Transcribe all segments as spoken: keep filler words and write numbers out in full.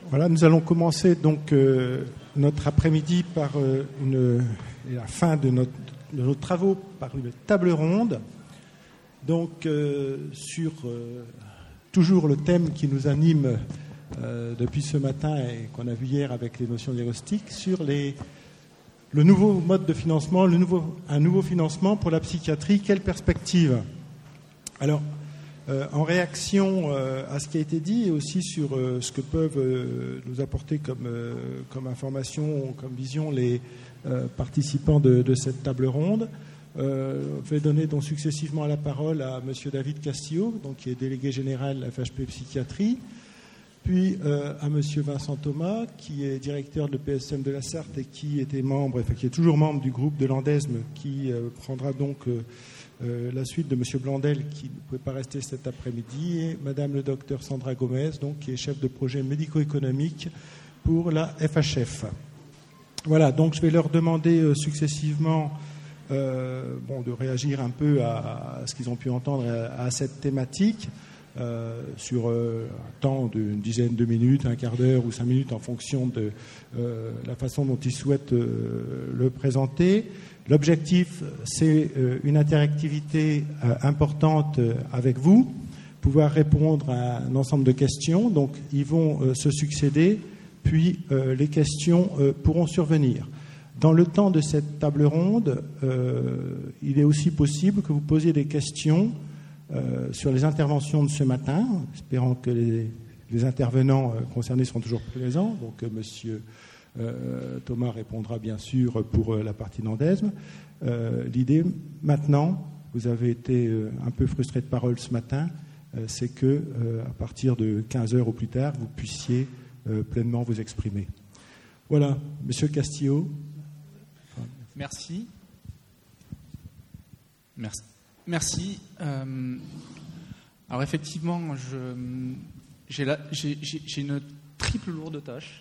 Voilà, nous allons commencer donc euh, notre après-midi par euh, une, la fin de, notre, de nos travaux par une table ronde. Donc euh, sur euh, toujours le thème qui nous anime euh, depuis ce matin et qu'on a vu hier avec les notions diagnostiques sur les, le nouveau mode de financement, le nouveau, un nouveau financement pour la psychiatrie. Quelle perspective ? Alors, Euh, en réaction euh, à ce qui a été dit et aussi sur euh, ce que peuvent euh, nous apporter comme, euh, comme information, comme vision les euh, participants de, de cette table ronde, euh, je vais donner donc successivement la parole à M. David Castillo, donc, qui est délégué général F H P Psychiatrie, puis euh, à M. Vincent Thomas, qui est directeur de l'E P S M de la Sarthe et qui était membre, enfin, qui est toujours membre du groupe de l'Andesme, qui euh, prendra donc euh, Euh, la suite de M. Blandel, qui ne pouvait pas rester cet après-midi, et Mme le docteur Sandra Gomez, donc, qui est chef de projet médico-économique pour la F H F. Voilà, donc je vais leur demander euh, successivement euh, bon, de réagir un peu à, à ce qu'ils ont pu entendre à, à cette thématique, euh, sur euh, un temps d'une dizaine de minutes, un quart d'heure ou cinq minutes, en fonction de euh, la façon dont ils souhaitent euh, le présenter. L'objectif, c'est une interactivité importante avec vous, pouvoir répondre à un ensemble de questions. Donc, ils vont se succéder, puis les questions pourront survenir. Dans le temps de cette table ronde, il est aussi possible que vous posiez des questions sur les interventions de ce matin, espérant que les, les intervenants concernés seront toujours présents. Donc, monsieur Euh, Thomas répondra bien sûr pour euh, la partie d'Andesme. Euh, l'idée maintenant, vous avez été euh, un peu frustré de parole ce matin, euh, c'est que euh, à partir de quinze heures au plus tard, vous puissiez euh, pleinement vous exprimer. Voilà, Monsieur Castillo. Merci. Merci. Merci. Euh, alors effectivement, je, j'ai, la, j'ai, j'ai, j'ai une triple lourde tâche.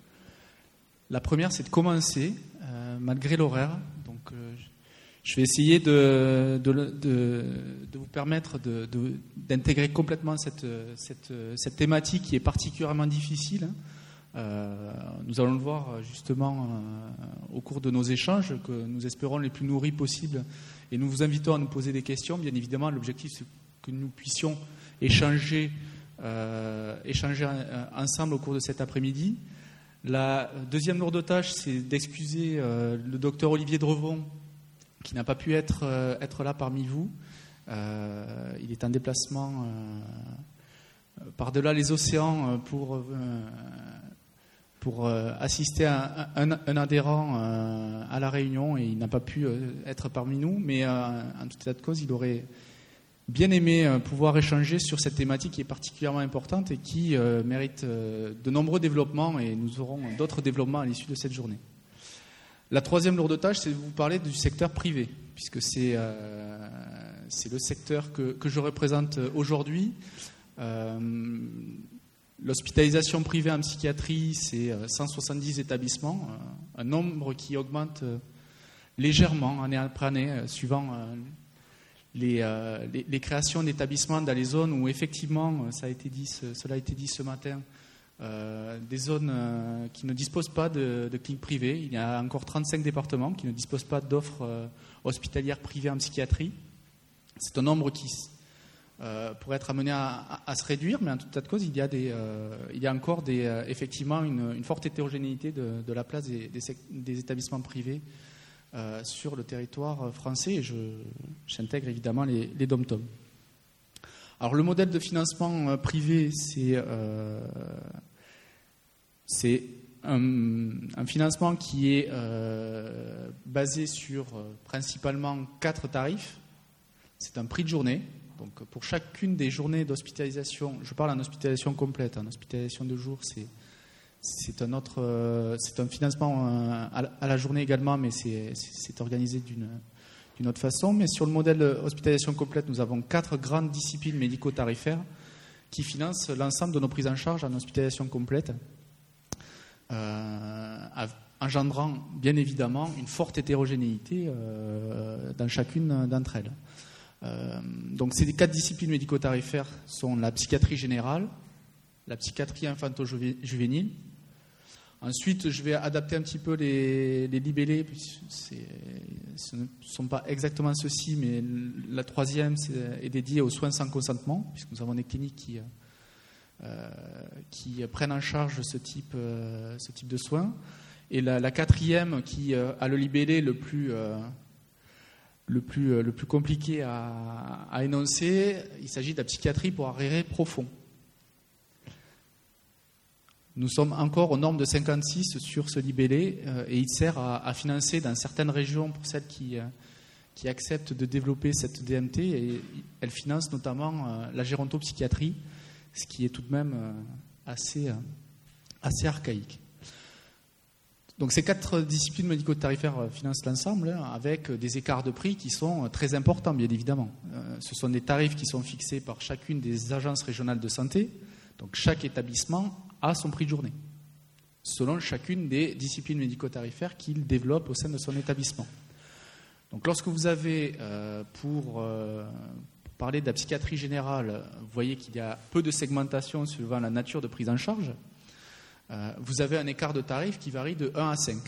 La première, c'est de commencer, euh, malgré l'horaire. Donc, euh, je vais essayer de, de, de, de vous permettre de, de, d'intégrer complètement cette, cette, cette thématique qui est particulièrement difficile. Euh, nous allons le voir justement euh, au cours de nos échanges, que nous espérons les plus nourris possibles. Et nous vous invitons à nous poser des questions. Bien évidemment, l'objectif, c'est que nous puissions échanger, euh, échanger ensemble au cours de cet après-midi. La deuxième lourde tâche, c'est d'excuser euh, le docteur Olivier Drevon, qui n'a pas pu être, euh, être là parmi vous. Euh, il est en déplacement euh, par-delà les océans pour, euh, pour euh, assister à un, un, un adhérent euh, à la réunion, et il n'a pas pu euh, être parmi nous. Mais euh, en tout état de cause, il aurait bien aimé euh, pouvoir échanger sur cette thématique qui est particulièrement importante et qui euh, mérite euh, de nombreux développements, et nous aurons d'autres développements à l'issue de cette journée. La troisième lourde tâche, c'est de vous parler du secteur privé, puisque c'est, euh, c'est le secteur que, que je représente aujourd'hui. Euh, l'hospitalisation privée en psychiatrie, c'est cent soixante-dix établissements, euh, un nombre qui augmente euh, légèrement année après année, euh, suivant euh, Les, euh, les, les créations d'établissements dans les zones où effectivement, ça a été dit, ce, cela a été dit ce matin, euh, des zones euh, qui ne disposent pas de, de cliniques privées. Il y a encore trente-cinq départements qui ne disposent pas d'offres euh, hospitalières privées en psychiatrie. C'est un nombre qui euh, pourrait être amené à, à, à se réduire, mais en tout état de cause, il y a, des, euh, il y a encore des, euh, effectivement une, une forte hétérogénéité de, de la place des, des, des établissements privés Euh, sur le territoire français, et je, j'intègre évidemment les, les dom-tom. Alors le modèle de financement euh, privé, c'est, euh, c'est un, un financement qui est euh, basé sur euh, principalement quatre tarifs. C'est un prix de journée. Donc pour chacune des journées d'hospitalisation, je parle en hospitalisation complète, en hospitalisation de jour, c'est C'est un, autre, c'est un financement à la journée également, mais c'est, c'est organisé d'une, d'une autre façon. Mais sur le modèle hospitalisation complète, nous avons quatre grandes disciplines médico-tarifaires qui financent l'ensemble de nos prises en charge en hospitalisation complète, euh, engendrant bien évidemment une forte hétérogénéité euh, dans chacune d'entre elles. Euh, donc ces quatre disciplines médico-tarifaires sont la psychiatrie générale, la psychiatrie infanto-juvénile. Ensuite, je vais adapter un petit peu les, les libellés, c'est, ce ne sont pas exactement ceux-ci, mais la troisième c'est, est dédiée aux soins sans consentement, puisque nous avons des cliniques qui, euh, qui prennent en charge ce type, euh, ce type de soins. Et la, la quatrième, qui euh, a le libellé le plus, euh, le plus, euh, le plus compliqué à, à énoncer, il s'agit de la psychiatrie pour arriérés profonds. Nous sommes encore aux normes de cinquante-six sur ce libellé euh, et il sert à, à financer dans certaines régions, pour celles qui, euh, qui acceptent de développer cette D M T, et elle finance notamment euh, la gérontopsychiatrie, ce qui est tout de même euh, assez, euh, assez archaïque. Donc ces quatre disciplines médico-tarifaires financent l'ensemble, hein, avec des écarts de prix qui sont très importants, bien évidemment. Euh, ce sont des tarifs qui sont fixés par chacune des agences régionales de santé. Donc chaque établissement a son prix de journée, selon chacune des disciplines médico-tarifaires qu'il développe au sein de son établissement. Donc lorsque vous avez, euh, pour, euh, pour parler de la psychiatrie générale, vous voyez qu'il y a peu de segmentation suivant la nature de prise en charge, euh, vous avez un écart de tarif qui varie de un à cinq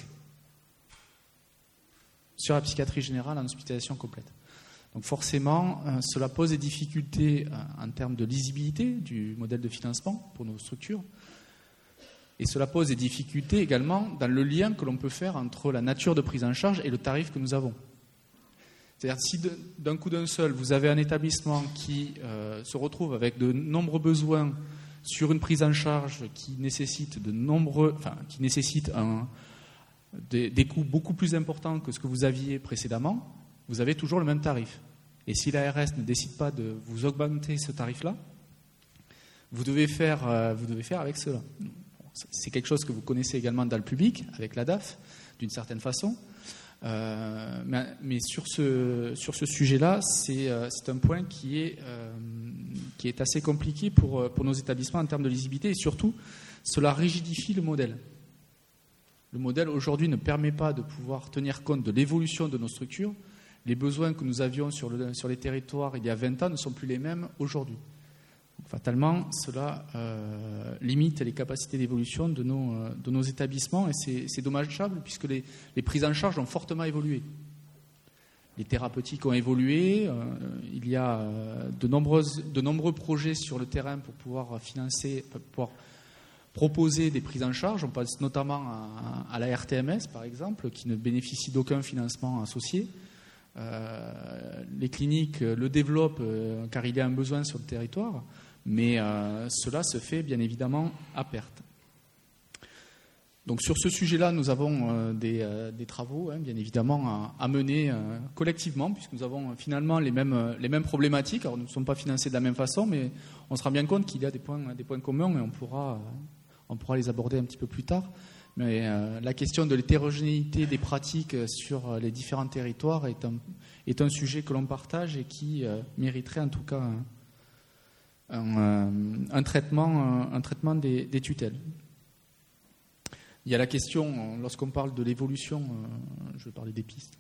sur la psychiatrie générale en hospitalisation complète. Donc forcément, euh, cela pose des difficultés euh, en termes de lisibilité du modèle de financement pour nos structures. Et cela pose des difficultés également dans le lien que l'on peut faire entre la nature de prise en charge et le tarif que nous avons. C'est-à-dire si de, d'un coup d'un seul, vous avez un établissement qui euh, se retrouve avec de nombreux besoins sur une prise en charge qui nécessite, de nombreux, enfin, qui nécessite un, des, des coûts beaucoup plus importants que ce que vous aviez précédemment, vous avez toujours le même tarif. Et si l'A R S ne décide pas de vous augmenter ce tarif-là, vous devez faire, euh, vous devez faire avec cela. C'est quelque chose que vous connaissez également dans le public, avec l'A D A F, d'une certaine façon. Euh, mais, mais sur ce, sur ce sujet-là, c'est, euh, c'est un point qui est, euh, qui est assez compliqué pour, pour nos établissements en termes de lisibilité. Et surtout, cela rigidifie le modèle. Le modèle, aujourd'hui, ne permet pas de pouvoir tenir compte de l'évolution de nos structures. Les besoins que nous avions sur, le, sur les territoires il y a vingt ans ne sont plus les mêmes aujourd'hui. Fatalement, cela euh, limite les capacités d'évolution de nos, euh, de nos établissements et c'est, c'est dommageable puisque les, les prises en charge ont fortement évolué. Les thérapeutiques ont évolué, euh, il y a euh, de, nombreuses, de nombreux projets sur le terrain pour pouvoir financer, pour pouvoir proposer des prises en charge. On pense notamment à, à la R T M S, par exemple, qui ne bénéficie d'aucun financement associé. Euh, les cliniques le développent euh, car il y a un besoin sur le territoire. Mais euh, cela se fait bien évidemment à perte. Donc sur ce sujet-là, nous avons euh, des, euh, des travaux, hein, bien évidemment, à, à mener euh, collectivement, puisque nous avons euh, finalement les mêmes, euh, les mêmes problématiques. Alors nous ne sommes pas financés de la même façon, mais on se rend bien compte qu'il y a des points, des points communs et on pourra, euh, on pourra les aborder un petit peu plus tard. Mais euh, la question de l'hétérogénéité des pratiques sur les différents territoires est un, est un sujet que l'on partage et qui euh, mériterait en tout cas un, un, un traitement, un, un traitement des, des tutelles. Il y a la question, lorsqu'on parle de l'évolution, euh, je vais parler des pistes,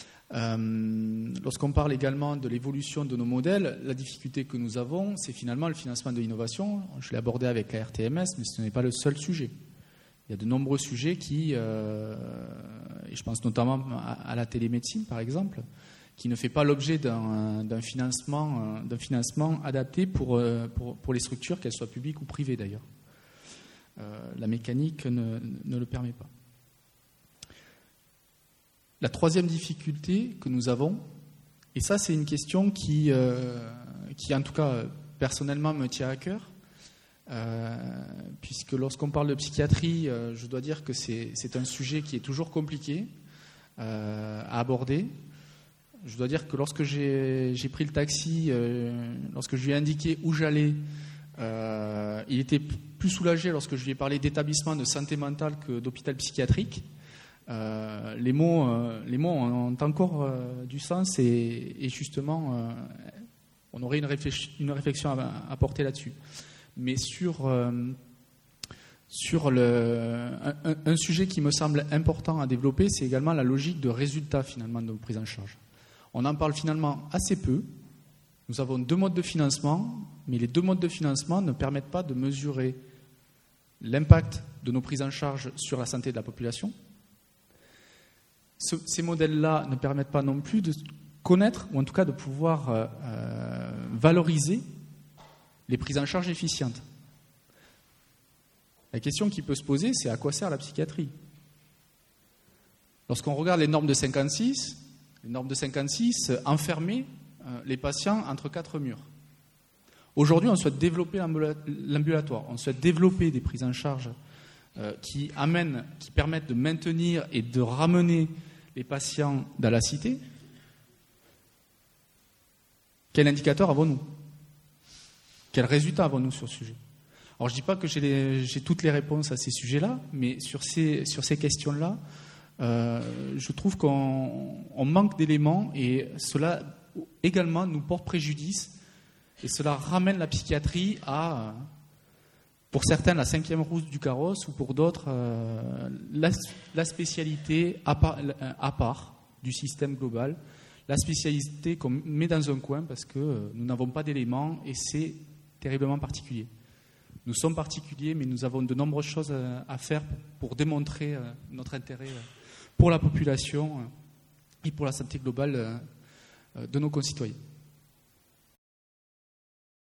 euh, lorsqu'on parle également de l'évolution de nos modèles, la difficulté que nous avons, c'est finalement le financement de l'innovation. Je l'ai abordé avec la R T M S, mais ce n'est pas le seul sujet. Il y a de nombreux sujets qui, euh, et je pense notamment à, à la télémédecine par exemple, qui ne fait pas l'objet d'un, d'un, financement, d'un financement adapté pour, pour, pour les structures, qu'elles soient publiques ou privées d'ailleurs. Euh, la mécanique ne, ne le permet pas. La troisième difficulté que nous avons, et ça c'est une question qui, euh, qui en tout cas personnellement me tient à cœur, Euh, puisque lorsqu'on parle de psychiatrie, euh, je dois dire que c'est, c'est un sujet qui est toujours compliqué euh, à aborder. Je dois dire que lorsque j'ai, j'ai pris le taxi, euh, lorsque je lui ai indiqué où j'allais, euh, il était plus soulagé lorsque je lui ai parlé d'établissement de santé mentale que d'hôpital psychiatrique. Euh, les mots, euh, les mots ont encore euh, du sens et, et justement, euh, on aurait une réflexion, une réflexion à, à porter là-dessus. Mais sur, euh, sur le, un, un sujet qui me semble important à développer, c'est également la logique de résultat finalement de nos prises en charge. On en parle finalement assez peu. Nous avons deux modes de financement, mais les deux modes de financement ne permettent pas de mesurer l'impact de nos prises en charge sur la santé de la population. Ce, ces modèles-là ne permettent pas non plus de connaître, ou en tout cas de pouvoir euh, euh, valoriser les prises en charge efficientes. La question qui peut se poser, c'est à quoi sert la psychiatrie ? Lorsqu'on regarde les normes de cinquante-six, les normes de cinquante-six enfermaient euh, les patients entre quatre murs. Aujourd'hui, on souhaite développer l'ambulatoire, on souhaite développer des prises en charge euh, qui amènent, qui permettent de maintenir et de ramener les patients dans la cité. Quel indicateur avons-nous ? Quels résultats avons-nous sur ce sujet ? Alors, je ne dis pas que j'ai, les, j'ai toutes les réponses à ces sujets-là, mais sur ces, sur ces questions-là, euh, je trouve qu'on on manque d'éléments et cela également nous porte préjudice et cela ramène la psychiatrie à, pour certains, la cinquième roue du carrosse ou pour d'autres, euh, la, la spécialité à part, à part du système global, la spécialité qu'on met dans un coin parce que nous n'avons pas d'éléments et c'est terriblement particulier. Nous sommes particuliers, mais nous avons de nombreuses choses à faire pour démontrer notre intérêt pour la population et pour la santé globale de nos concitoyens.